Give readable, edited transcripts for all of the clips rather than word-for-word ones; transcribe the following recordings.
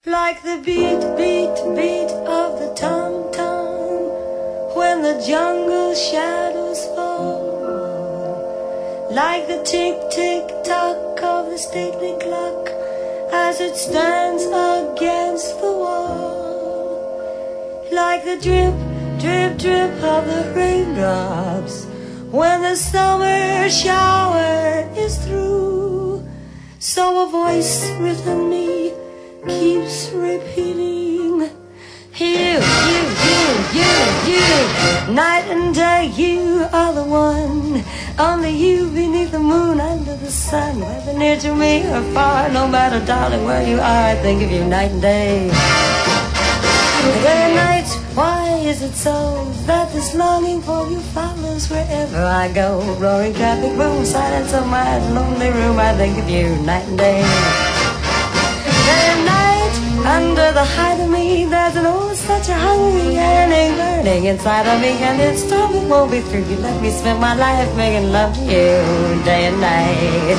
Like the beat, beat, beat of the tom-tom when the jungle shadows fall. Like the tick, tick, tock of the stately clock as it stands against the wall. Like the drip, drip, drip of the raindrops when the summer shower is through. So a voice within me keeps repeating, you, night and day, you are the one. Only you beneath the moon, under the sun, whether near to me or far, no matter, darling, where you are, I think of you night and day. Day and night, why is it so that this longing for you follows wherever I go? Roaring traffic, boom, silence of my lonely room, I think of you night and day. Under the height of me, there's an old, such a hungry yearning burning inside of me, and it's time it won't be through. You let me spend my life making love to you day and night.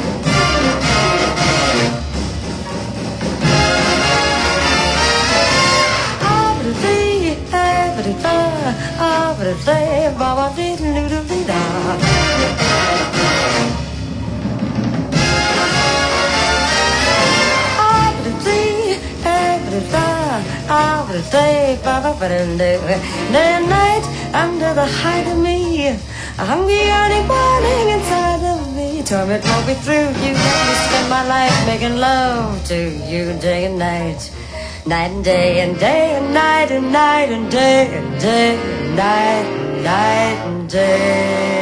Day and night, under the height of me, a hungry yearning burning inside of me. Torment won't be through. You let me spend my life making love to you day and night, night and day and day and night and night and day and day and night, night and day.